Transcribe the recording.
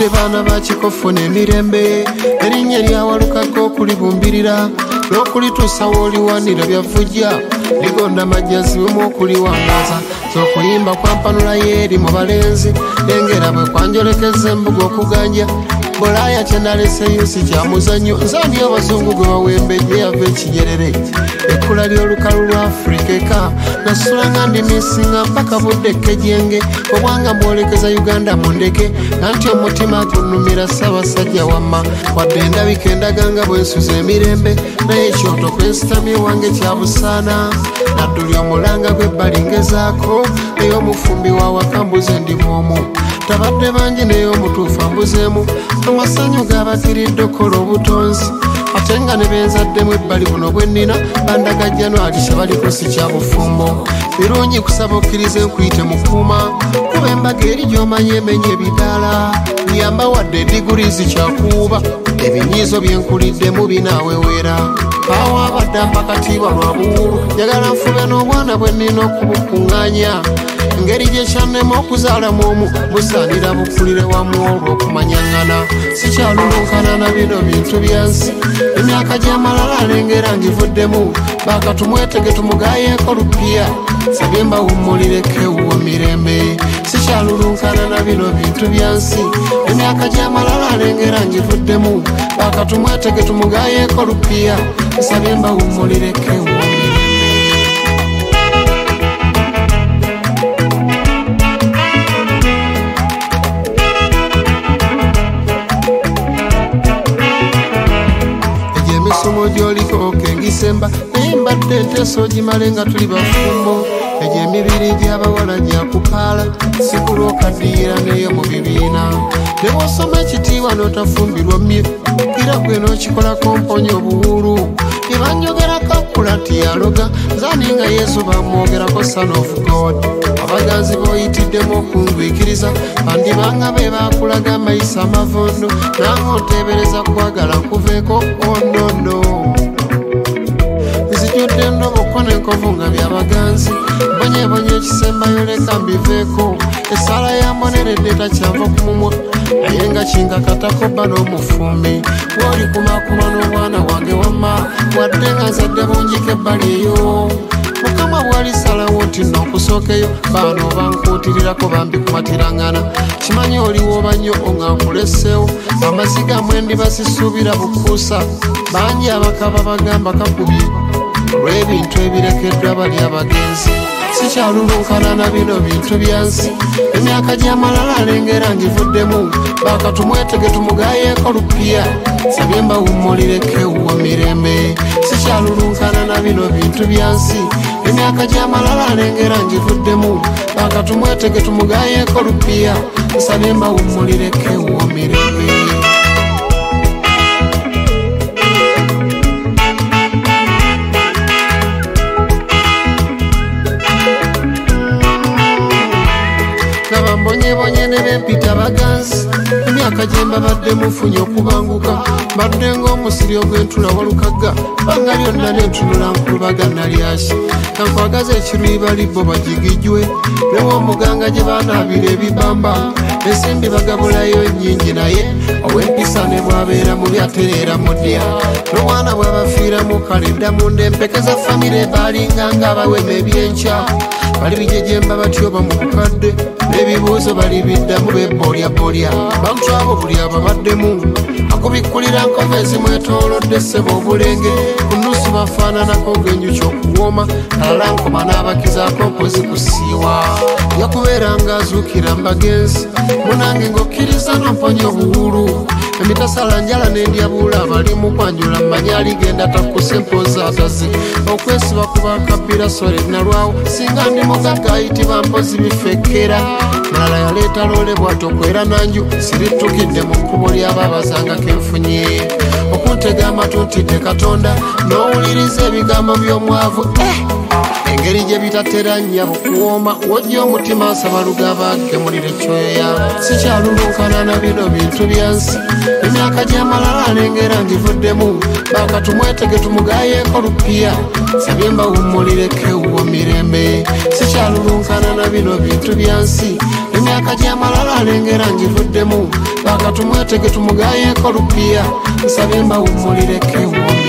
Tabadde baana ba Kikofu n'emirembe erinnya lyawalukaga okulibumbirira n'okulituusa wooliwanira byavujja ligonda majjazi wemu okuliwangaza z'okuyimba kwa mpanula yeeri mu balenzi engera bwe kwanjolekeza embuga okuganja Bolaya kyenalese yusi kya muzannyo nzani abazungu gwe bawembejje yava ekinyerere ekkula ly'olukalu lwa Afrika eka nasulanga ndimisinga mpaka budde kejenge obwanga bwolekeza Uganda mu ndeke nanti omutima gunnumira Ssaabasajja wamma wadde endabika endaganga bwensuza emirembe naye ekyoto kwesitamye wange kya busaana nadduli omulanga gw'ebbali ngezaako ey'omufumbi wa wakambuze ndi mwomu tabadde bangi naye omutuufu ambuzeemu amasanyu gaabakiridde okola obutonzi ate nga ne benzaddemu ebbali buno bwe nnina bandaga Januari kyebaliko si kya bufumbo birungi kusaba okkiriza enkuyite mukuuma kuba embaga eri gy'omanya emenya ebidaala biyamba wadde digurizi kyakuuba ebinyiizo byenkuliddemu binaawewera awo abadde ampakatiibwa lwa buwulu njagala nfube n'obwana bwe nnina okubukuŋŋaanya engeri gye kyannema okuzaalamu omu busaanira bukulire wamu olw'okumanyaŋŋana sikyalulunkana na bino bintu byansi emyaka gy'amalala alengera ngivuddemu baakatumwetege tumugayeeko lupiya sabye mbawummulireko ewuwo mirembe sikyalulunkana na bino bintu byansi emyaka gy'amalala alengera ngivuddemu baakatumwetege tumugayeeko lupiya sabye mbawummulireko ewuwo mirembe. Emisomo gy'oliko kengisemba naye mbadde enteeso gimale nga tuli bafumbo egyo emibiri gy'abawala gyakupaala sikulwokaddiira neyo mu bibiina ne bw'osoma ekitiibwa n'otafumbirwa mmye era gwe n'okikolako mponya obuwulu ebanjogerako akula tiyaloga nzani nga Yesu bamwogerako son of God abaganzi b'oyitiddemu okungwikiriza bandibanga be baakulaga amayisa amavondo nange onteebereza kwagala nkuveeko onono nzijudde endoboko n'enkovu nga byabaganzi bonyebonye ekisembayo leka mbiveeko essaala yamoneredde takyava ku mumwa naye nga kinkakatako bba n'omufumbi bw'oli kumakuma n'omwana wange wamma wadde nga nzadde bunjiko ebbali eyo mukama bw'alisalawo nti n'okusookeyo baano bankuutirirako bambikumatiraŋŋana kimanyi oliwooba nnyo nga nkuleseewo amaziga mwendi basisuubira bukuusa bangi abakaba bagamba kakubye olw'ebintu ebirekeddwa bali abagenzi sikyalulunkana na bino bintu byansi emyaka gy'amalala alengera ngivuddemu baakatumwetege tumugayeeko lupiya sabye mbawummulireko ewuwo mirembe sikyalulunkana na bino bintu byansi emyaka gy'amalala alengera ngivuddemu baakatumwetege tumugayeeko lupiya sabye mbawummulireko ewuwo mirembe. Mbonyebonye ne bempita baganzi emyaka gye mbabadde mufunye okubanguka mbadde ng'omusiri ogw'entula walukaga banga lyonna n'entunula nkulubaga nalyaki kankwagaza ekiruyiba libbo bagigijwe new'omuganga gye baanaabira ebibamba ensimbi bagabulayo nnyingi naye ow'empisa ne bwabeera mubi atereera mu ddya n'omwana bw'abafiiramu kalenda mu ndempekeza famire baalinganga abawema ebyenkya bali bijejemba batyoba mu bukadde n'ebibuuzo bali biddamu bebbolyabolya bantu abo buli ababaddemu akubikkulira nkova ezimwetoolodde ssebo obulenge ku nnusu bafaananako ng'enjuki okuwooma kalala nkoma n'abakizaako mpozi kusiiwa yakubeera ng'azuukira mbagenzi munange ng'okkiriza n'omponya obuwulu emitasala njala n'endyabuula abalimu kwanjula mmanya aligenda takkuse mpozi atazi okwesiba kuba kabbira sole nalwawo singa ndi mugagga ayitibwa mpozi bifekkera malala yaleeta loole bw'atokwera nanju sirittukidde mu kkubo ly'ababazanga kenfunye okuntega amatu ntidde Katonda n'owuliriza ebigambo by'omwavu engeri gye bitateranya bukuwooma wojja omutima asaba lugaba gemulire kyoya sikyalulunkana na bino bintu byansi emyaka gy'amalala alengera ngivuddemu bakatumwetege tumugayeeko lupiya sabye mbawummulireko mirembe sikyalulunkana na bino bintu byansi emyaka gy'amalala alengera ngivuddemu bakatumwetege tumugayeeko lupiya sabye mbawummulireko